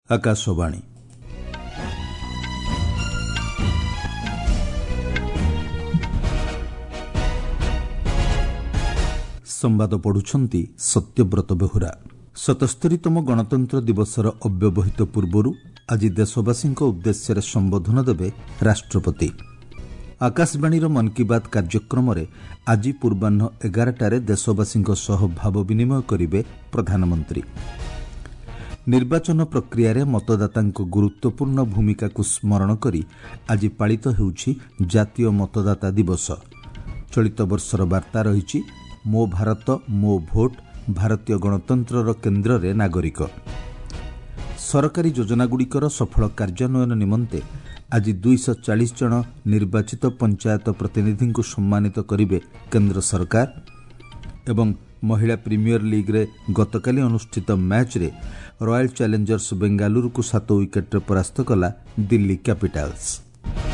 आकाशवाणी संवाद पढ़ुछंती सत्यव्रत बेहुरा। 77तम गणतंत्र दिवसर अव्यवहित पूर्वरु आज देशवासी उद्देश्य संबोधन देवे राष्ट्रपति। आकाशवाणी मन की बात कार्यक्रम आज पूर्वाह्न 11टारे देशवासी भाव विनिमय करेंगे प्रधानमंत्री। निर्वाचन प्रक्रिया रे मतदाता गुरुत्वपूर्ण भूमिका को स्मरण करी आज पालित होउछि जातीय मतदाता दिवस। चलित वर्षर वार्ता रही मो भारत मो भोट, भारतीय गणतंत्र केन्द्र रे नागरिक। सरकारी योजनागुड़िकर सफल कार्यान्वयन निमंते आज 240 जन निर्वाचित पंचायत प्रतिनिधि को सम्मानित करिवे केंद्र सरकार। एवं महिला प्रीमियर लीग रे गतकाली अनुष्ठित मैच रे रॉयल चैलेंजर्स बेंगालुरु को 7 विकेट रे परास्त कला दिल्ली कैपिटल्स।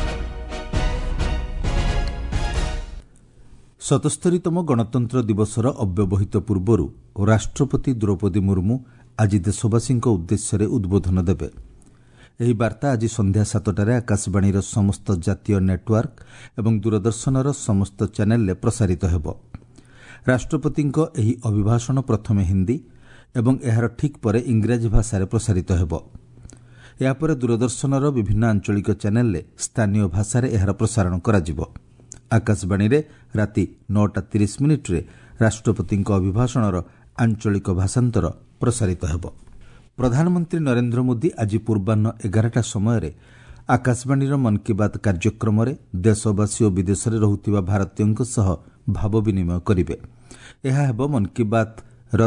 77तम गणतंत्र दिवसर अव्यवहित पूर्वरु राष्ट्रपति द्रौपदी मुर्मू आज देशवासी उद्देश्य उद्बोधन देवे। यह वार्ता आज संध्या 7टारे आकाशवाणी समस्त जातीय नेटवर्क एवं दूरदर्शनर समस्त चैनल प्रसारित हेबो। राष्ट्रपति एही अभिभाषण प्रथमे हिंदी एवं एहार ठीक परे इंग्राजी भाषा प्रसारित हेबो। यापर दूरदर्शनर विभिन्न आंचलिक चैनल स्थानीय भाषा एहार प्रसारण कराजिबो। आकाशवाणी रे राति 9:30 रे राष्ट्रपति अभिभाषणर आंचलिक भाषांतर प्रसारित हेबो। प्रधानमंत्री नरेंद्र मोदी आज पूर्वाह्न 11टा समय आकाशवाणी मन की बात कार्यक्रम देशवासी और विदेश में रहुथिबा भारतीयों सह भाव विनिमय करिवे। यह हेबो मन की बात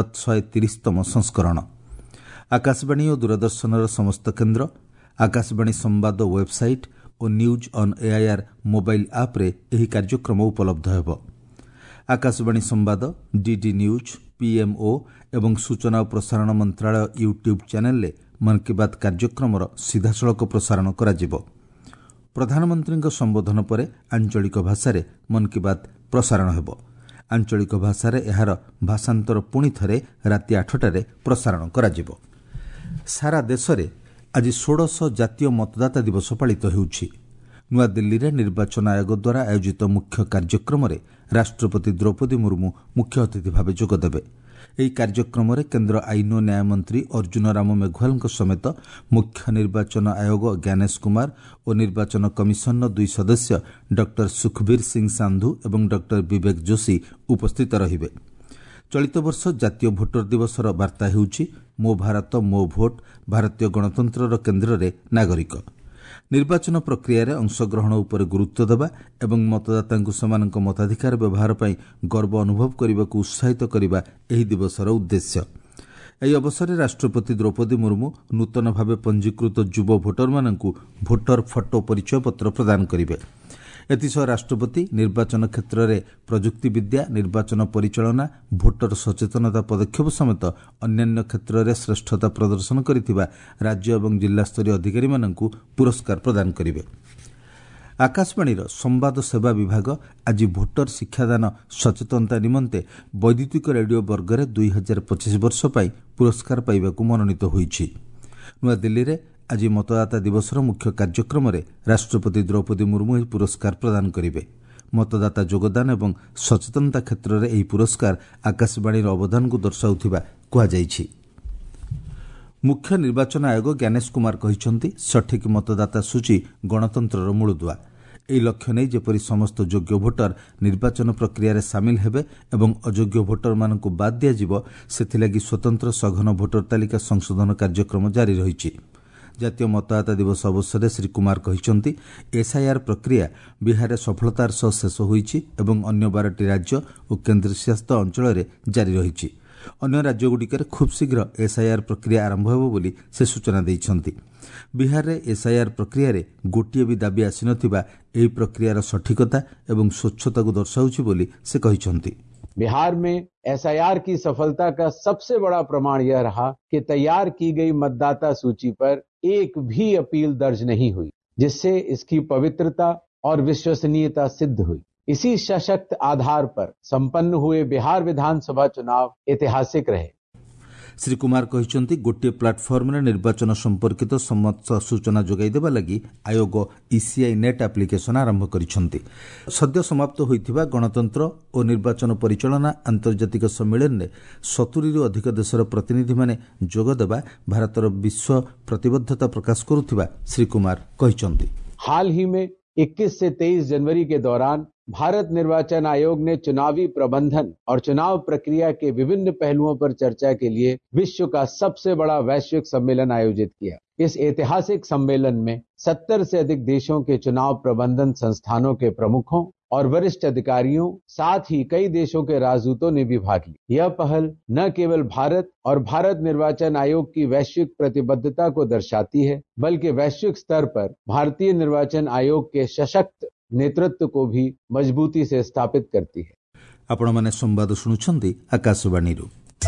130तम संस्करण। आकाशवाणी और दूरदर्शनर समस्त केन्द्र, आकाशवाणी संवाद वेबसाइट और news on AIR mobile app रे एही कार्यक्रम उपलब्ध हेबो। आकाशवाणी संवाद, डीडी न्यूज, पीएमओ एवं सूचना और प्रसारण मंत्रालय यूट्यूब चैनल मन की बात कार्यक्रम सीधासलख प्रसारण कराजिबो। प्रधानमंत्री संबोधन पर आंचलिक भाषा मन की बात प्रसारण हेबो। आंचलिक भाषा एहार भाषांतर पुणी थरे राति 8टारे प्रसारण कराजिबो। सारा देश में आज 16 जातीय मतदाता दिवस पालित होउछि। नुआ दिल्ली रे निर्वाचन आयोग द्वारा आयोजित मुख्य कार्यक्रम राष्ट्रपति द्रौपदी मुर्मू मुख्य अतिथि भाव जोगदेवे। ଏହି କାର୍ଯ୍ୟକ୍ରମରେ କେନ୍ଦ୍ର ଆଇନ ଓ ନ୍ୟାୟ ମନ୍ତ୍ରୀ ଅର୍ଜୁନ ରାମ ମେଘୱାଲଙ୍କ ସମେତ ମୁଖ୍ୟ ନିର୍ବାଚନ ଆୟୋଗ ଜ୍ଞାନେଶ କୁମାର ଓ ନିର୍ବାଚନ କମିଶନର 2 ସଦସ୍ୟ ଡକ୍ଟର ସୁଖବୀର ସିଂ ସାନ୍ଧୁ ଏବଂ ଡକ୍ଟର ବିବେକ ଯୋଶୀ ଉପସ୍ଥିତ ରହିବେ। ଚଳିତ ବର୍ଷ ଜାତୀୟ ଭୋଟର ଦିବସର ବାର୍ତ୍ତା ହେଉଛି ମୋ ଭାରତ ମୋ ଭୋଟ, ଭାରତୀୟ ଗଣତନ୍ତ୍ରର କେନ୍ଦ୍ରରେ ନାଗରିକ। ନିର୍ବାଚନ ପ୍ରକ୍ରିୟାରେ ଅଂଶଗ୍ରହଣ ଉପରେ ଗୁରୁତ୍ୱ ଦେବା ଏବଂ ମତଦାତାଙ୍କୁ ସେମାନଙ୍କ ମତାଧିକାର ବ୍ୟବହାର ପାଇଁ ଗର୍ବ ଅନୁଭବ କରିବାକୁ ଉତ୍ସାହିତ କରିବା ଏହି ଦିବସର ଉଦ୍ଦେଶ୍ୟ। ଏହି ଅବସରରେ ରାଷ୍ଟ୍ରପତି ଦ୍ରୌପଦୀ ମୁର୍ମୁ ନୂତନ ଭାବେ ପଞ୍ଜୀକୃତ ଯୁବ ଭୋଟରମାନଙ୍କୁ ଭୋଟର ଫଟୋ ପରିଚୟ ପତ୍ର ପ୍ରଦାନ କରିବେ। ଏଥିସହ ରାଷ୍ଟ୍ରପତି ନିର୍ବାଚନ କ୍ଷେତ୍ରରେ ପ୍ରଯୁକ୍ତିବିଦ୍ୟା, ନିର୍ବାଚନ ପରିଚାଳନା, ଭୋଟର ସଚେତନତା ପଦକ୍ଷେପ ସମେତ ଅନ୍ୟାନ୍ୟ କ୍ଷେତ୍ରରେ ଶ୍ରେଷ୍ଠତା ପ୍ରଦର୍ଶନ କରିଥିବା ରାଜ୍ୟ ଏବଂ ଜିଲ୍ଲାସ୍ତରୀୟ ଅଧିକାରୀମାନଙ୍କୁ ପୁରସ୍କାର ପ୍ରଦାନ କରିବେ। ଆକାଶବାଣୀର ସମ୍ବାଦ ସେବା ବିଭାଗ ଆଜି ଭୋଟର ଶିକ୍ଷାଦାନ ସଚେତନତା ନିମନ୍ତେ ବୈଦ୍ୟୁତିକ ରେଡିଓ ବର୍ଗରେ 2025 ବର୍ଷ ପାଇଁ ପୁରସ୍କାର ପାଇବାକୁ ମନୋନୀତ ହୋଇଛି। ନୂଆଦିଲ୍ଲୀରେ ଆଜି ମତଦାତା ଦିବସର ମୁଖ୍ୟ କାର୍ଯ୍ୟକ୍ରମରେ ରାଷ୍ଟ୍ରପତି ଦ୍ରୌପଦୀ ମୁର୍ମୁ ଏହି ପୁରସ୍କାର ପ୍ରଦାନ କରିବେ। ମତଦାତା ଯୋଗଦାନ ଏବଂ ସଚେତନତା କ୍ଷେତ୍ରରେ ଏହି ପୁରସ୍କାର ଆକାଶବାଣୀର ଅବଦାନକୁ ଦର୍ଶାଉଥିବା କୁହାଯାଇଛି। ମୁଖ୍ୟ ନିର୍ବାଚନ ଆୟୋଗ ଜ୍ଞାନେଶ କୁମାର କହିଛନ୍ତି, ସଠିକ୍ ମତଦାତା ସୂଚୀ ଗଣତନ୍ତ୍ରର ମୂଳଦୁଆ। ଏହି ଲକ୍ଷ୍ୟ ନେଇ ଯେପରି ସମସ୍ତ ଯୋଗ୍ୟ ଭୋଟର ନିର୍ବାଚନ ପ୍ରକ୍ରିୟାରେ ସାମିଲ ହେବେ ଏବଂ ଅଯୋଗ୍ୟ ଭୋଟରମାନଙ୍କୁ ବାଦ୍ ଦିଆଯିବ, ସେଥିଲାଗି ସ୍ୱତନ୍ତ୍ର ସଘନ ଭୋଟର ତାଲିକା ସଂଶୋଧନ କାର୍ଯ୍ୟକ୍ରମ ଜାରି ରହିଛି। ଜାତୀୟ ମତଦାତା ଦିବସ ଅବସରରେ ଶ୍ରୀ କୁମାର କହିଛନ୍ତି, ଏସ୍ଆଇଆର୍ ପ୍ରକ୍ରିୟା ବିହାରରେ ସଫଳତାର ସହ ଶେଷ ହୋଇଛି ଏବଂ ଅନ୍ୟ 12ଟି ରାଜ୍ୟ ଓ କେନ୍ଦ୍ରଶାସିତ ଅଞ୍ଚଳରେ ଜାରି ରହିଛି। ଅନ୍ୟ ରାଜ୍ୟଗୁଡ଼ିକରେ ଖୁବ୍ ଶୀଘ୍ର ଏସ୍ଆଇଆର୍ ପ୍ରକ୍ରିୟା ଆରମ୍ଭ ହେବ ବୋଲି ସେ ସୂଚନା ଦେଇଛନ୍ତି। ବିହାରରେ ଏସ୍ଆଇଆର୍ ପ୍ରକ୍ରିୟାରେ ଗୋଟିଏ ବି ଦାବି ଆସିନଥିବା ଏହି ପ୍ରକ୍ରିୟାର ସଠିକତା ଏବଂ ସ୍ୱଚ୍ଛତାକୁ ଦର୍ଶାଉଛି ବୋଲି ସେ କହିଛନ୍ତି। बिहार में एसआईआर की सफलता का सबसे बड़ा प्रमाण यह रहा कि तैयार की गई मतदाता सूची पर एक भी अपील दर्ज नहीं हुई, जिससे इसकी पवित्रता और विश्वसनीयता सिद्ध हुई। इसी सशक्त आधार पर संपन्न हुए बिहार विधानसभा चुनाव ऐतिहासिक रहे। ଶ୍ରୀ କୁମାର କହିଛନ୍ତି ଗୋଟିଏ ପ୍ଲାଟଫର୍ମରେ ନିର୍ବାଚନ ସମ୍ପର୍କିତ ସମସ୍ତ ସୂଚନା ଯୋଗାଇ ଦେବା ଲାଗି ଆୟୋଗ ଇସିଆଇ ନେଟ୍ ଆପ୍ଲିକେସନ ଆରମ୍ଭ କରିଛନ୍ତି। ସଦ୍ୟ ସମାପ୍ତ ହୋଇଥିବା ଗଣତନ୍ତ୍ର ଓ ନିର୍ବାଚନ ପରିଚାଳନା ଆନ୍ତର୍ଜାତିକ ସମ୍ମିଳନୀରେ 70ରୁ ଅଧିକ ଦେଶର ପ୍ରତିନିଧିମାନେ ଯୋଗଦେବା ଭାରତର ବିଶ୍ୱ ପ୍ରତିବद्धତା ପ୍ରକାଶ କରୁଥିବା ଶ୍ରୀ କୁମାର କହିଛନ୍ତି। हाल ही में 21 से 23 जनवरी के दौरान भारत निर्वाचन आयोग ने चुनावी प्रबंधन और चुनाव प्रक्रिया के विभिन्न पहलुओं पर चर्चा के लिए विश्व का सबसे बड़ा वैश्विक सम्मेलन आयोजित किया। इस ऐतिहासिक सम्मेलन में 70 से अधिक देशों के चुनाव प्रबंधन संस्थानों के प्रमुखों और वरिष्ठ अधिकारियों, साथ ही कई देशों के राजदूतों ने भी भाग लिया। यह पहल न केवल भारत और भारत निर्वाचन आयोग की वैश्विक प्रतिबद्धता को दर्शाती है, बल्कि वैश्विक स्तर पर भारतीय निर्वाचन आयोग के सशक्त नेतृत्व को भी मजबूती से स्थापित करती है। आपणे संवाद शुणुछंती आकाशवाणीरू।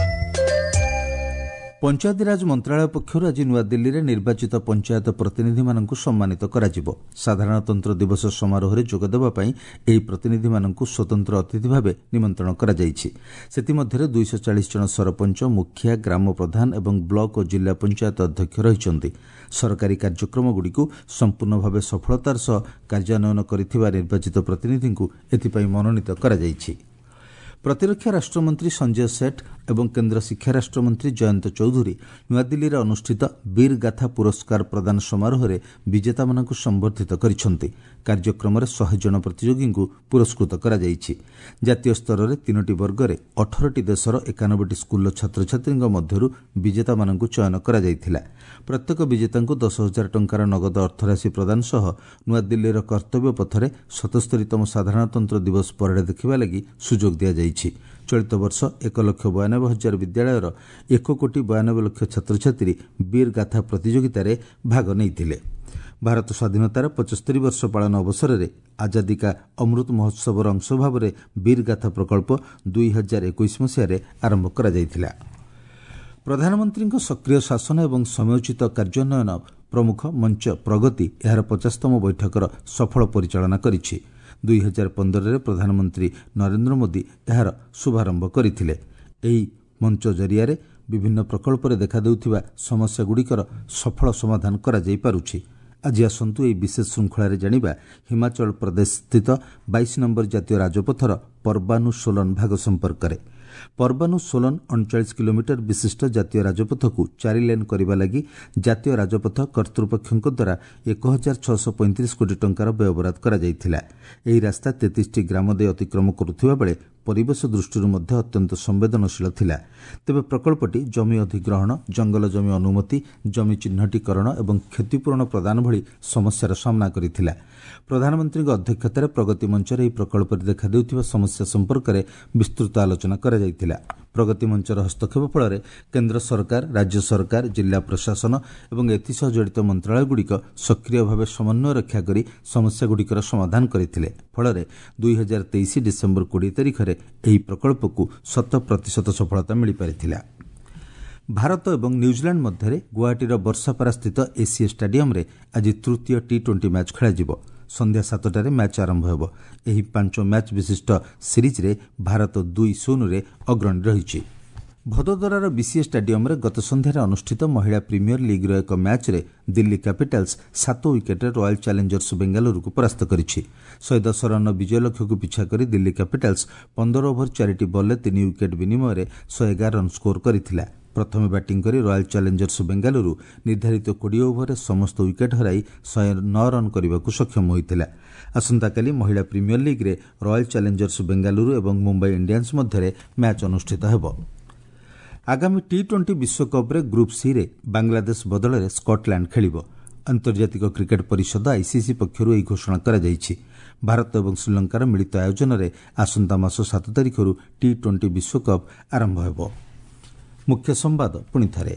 पंचायतीराज मंत्रालय पक्षर आज नुआदिल्ली में निर्वाचित पंचायत प्रतिनिधि सम्मानित कराजिबो। साधारणतंत्र दिवस समारोह में जोगदेवाई ଏହି ପ୍ରତିନିଧିମାନଙ୍କୁ स्वतंत्र अतिथि भाव निमंत्रण करा जायछि। सेतिमध्यरे 240 जन सरपंच, मुखिया, ग्राम प्रधान एवं ब्लॉक और जिला पंचायत अध्यक्ष रहिଛନ୍ତି। सरकारी कार्यक्रमगुड़िकु संपूर्ण भाव सफलतार सह कार्यान्वयन करिथिबा निर्वाचित प्रतिनिधिଙ୍କୁ एथिपाई मनोनीत करा जायछि। प्रतिरक्षा राष्ट्रमंत्री संजय सेठ एवं केन्द्र शिक्षा राष्ट्रमंत्री जयंत चौधरी नुआदिल्ली में अनुष्ठित वीर गाथा पुरस्कार प्रदान समारोह में विजेता मानक संबर्धित करिसेंति। कार्यक्रम 100 जन प्रतियोगी को पुरस्कृत करा जायछि। जातीय स्तर में 3टी वर्ग में 18टी देशर 91टी स्कूल छात्र छात्री मध्यरु विजेता मानक चयन करा जायथिला। प्रत्येक विजेता 10,000 टंकार नगद अर्थराशि प्रदान सह नुआदिल्ली कर्तव्य पथरे 77तम साधारणतंत्र दिवस परेड देखिबा लागि सुजोग दिया जायछि। चलित वर्ष 1,92,000 विद्यालयर 1,92,00,000 छात्र छात्री वीर गाथा प्रतियोगिता भाग नहीं। भारत स्वाधीनतार 75 वर्ष पालन अवसर में आजादी का अमृत महोत्सवर अंश भाव में वीर गाथा प्रकल्प 2021 मसीह आरंभ करा जायथिला। प्रधानमंत्री सक्रिय शासन एवं समयोचित कार्यान्वयन प्रमुख मंच प्रगति यार 50तम बैठकर सफल परिचालना करिछि। 2015 में प्रधानमंत्री नरेंद्र मोदी यार शुभारंभ करथिले। एही मंच जरिया विभिन्न प्रकल्प रे देखा देउथिबा समस्या गुड़िकर सफल समाधान करा जाई पारुछि। आज आसंतु एही विशेष श्रृंखला रे जानिबा हिमाचल प्रदेश स्थित 22 नंबर जातीय राजपथर परबानु सोलन भाग संपर्क में। परबानु सोलन 39 किलोमीटर विशिष्ट जातीय राजपथ को 4 लेन करने लगी जातीय राजपथ कर्तृपक्ष द्वारा 1,635 कोटी टंकार व्ययबराद करा जायथिला। एही रास्ता 33टी ग्राम दे अतिक्रम करुथिबा बेले परिवेश दृष्टि अत्यंत संवेदनशील थिला। तेबे प्रकल्पटी जमी अधिग्रहण, जंगल जमी अनुमति, जमी चिन्हटीकरण एवं क्षतिपूरण प्रदान भली समस्यार सामना करिथिला। प्रधानमंत्री अध्यक्षतार प्रगति मंचर ଏହି ପ୍ରକଳ୍ପରେ ଦେଖାଦେଉଥିବା ସମସ୍ୟା ସମ୍ପର୍କରେ ବିସ୍ତୃତ ଆଲୋଚନା କରାଯାଇଥିଲା। ପ୍ରଗତି ମଞ୍ଚର ହସ୍ତକ୍ଷେପ ଫଳରେ କେନ୍ଦ୍ର ସରକାର, ରାଜ୍ୟ ସରକାର, ଜିଲ୍ଲା ପ୍ରଶାସନ ଏବଂ ଏଥିସହ ଜଡ଼ିତ ମନ୍ତ୍ରଣାଳୟଗୁଡ଼ିକ ସକ୍ରିୟ ଭାବେ ସମନ୍ୱୟ ରକ୍ଷା କରି ସମସ୍ୟାଗୁଡ଼ିକର ସମାଧାନ କରିଥିଲେ। ଫଳରେ 2023 ଡିସେମ୍ବର 20 ତାରିଖରେ ଏହି ପ୍ରକଳ୍ପକୁ 100% ସଫଳତା ମିଳିପାରିଥିଲା। ଭାରତ ଏବଂ ନ୍ୟୁଜିଲାଣ୍ଡ ମଧ୍ୟରେ ଗୁଆହାଟୀର ବର୍ଷାପାରା ସ୍ଥିତ ଏସିଏ ଷ୍ଟାଡିୟମରେ ଆଜି ତୃତୀୟ T20 ମ୍ୟାଚ୍ ଖେଳାଯିବ। ସନ୍ଧ୍ୟା 7টাରେ ମ୍ୟାଚ୍ ଆରମ୍ଭ ହେବ। ଏହି 5 ମ୍ୟାଚ୍ ବିଶିଷ୍ଟ ସିରିଜ୍ରେ ଭାରତ 2-0 ଅଗ୍ରଣୀ ରହିଛି। ଭଦୋଦରାର ବିସିଏ ଷ୍ଟାଡିୟମରେ ଗତ ସନ୍ଧ୍ୟାରେ ଅନୁଷ୍ଠିତ ମହିଳା ପ୍ରିମିୟର ଲିଗ୍ର ଏକ ମ୍ୟାଚ୍ରେ ଦିଲ୍ଲୀ କ୍ୟାପିଟାଲ୍ସ 7 ୱିକେଟ୍ରେ ରୟାଲ ଚ୍ୟାଲେଞ୍ଜର୍ସ ବେଙ୍ଗାଲୁରୁକୁ ପରାସ୍ତ କରିଛି। 110 ରନ୍ର ବିଜୟ ଲକ୍ଷ୍ୟକୁ ପିଛା କରି ଦିଲ୍ଲୀ କ୍ୟାପିଟାଲ୍ସ 15 ଓଭର 4ଟି ବଲ୍ରେ 3 ୱିକେଟ୍ ବିନିମୟରେ 111 ରନ୍ ସ୍କୋର କରିଥିଲା। प्रथम बैटिंग करी रॉयल चैलेंजर्स बेंगालुरु निर्धारित 20 ओभर समस्त विकेट हराई 109 रन करने को सक्षम होता। आसंताकाली महिला प्रीमियर लीग रे रॉयल चैलेंजर्स बेंगालुरु एवं मुंबई इंडियंस मध्य मैच अनुष्ठित होब। आगामी T20 विश्वकप रे ग्रुप सी रे बांग्लादेश बदल में स्कॉटलैंड खेलिबो। अंतर्जातिक क्रिकेट परिषद आईसीसी पक्षरु एही घोषणा करा जायछि। भारत और श्रीलंकार मिलित आयोजन में आसंता मास 7 तारिखरु T20 विश्वकप आरंभ होब। मुख्य संवाद पुणी थे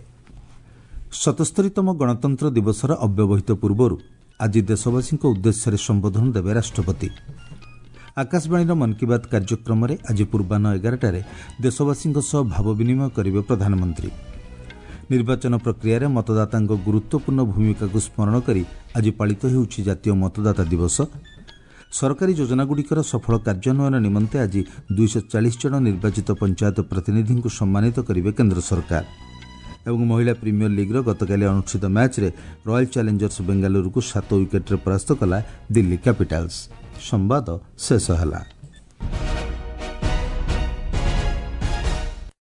77तम गणतंत्र दिवसर अव्यवहित पूर्व आज देशवासी उद्देश्य संबोधन देवे राष्ट्रपति। आकाशवाणी मन की बात कार्यक्रम में आज पूर्वाह्न 11टारे देशवासी भाव विनिमय करेंगे प्रधानमंत्री। निर्वाचन प्रक्रिया मतदाता गुरुत्वपूर्ण भूमिका को स्मरण कर आज पालित होउछि जातीय मतदाता दिवस। सरकारी योजनागुड़िकर सफल कार्यान्वयन निमंते आज 240 जन निर्वाचित पंचायत प्रतिनिधि को सम्मानित करेंगे केन्द्र सरकार। ଏବଂ महिला प्रीमियर लीग्र गतकाली अनुष्ठित मैच्रे रॉयल चैलेंजर्स बेंगालुरु को 7 विकेट्रे परास्त कला दिल्ली कैपिटाल्स। संवाद शेष होला।